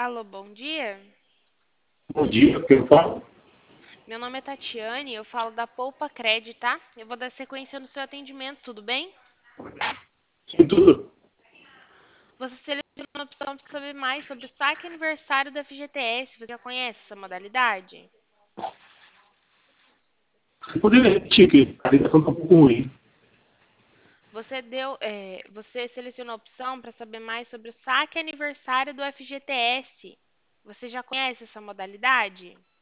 Alô, bom dia. Bom dia, quem fala? Meu nome é Tatiane, eu falo da Poupa Cred, tá? Eu vou dar sequência no seu atendimento, tudo bem? Sim, tudo. Você seleciona a opção para saber mais sobre o saque aniversário do FGTS. Você já conhece essa modalidade? Você poderia repetir aqui? A ligação está um pouco ruim. Você selecionou a opção para saber mais sobre o saque aniversário do FGTS. Você já conhece essa modalidade?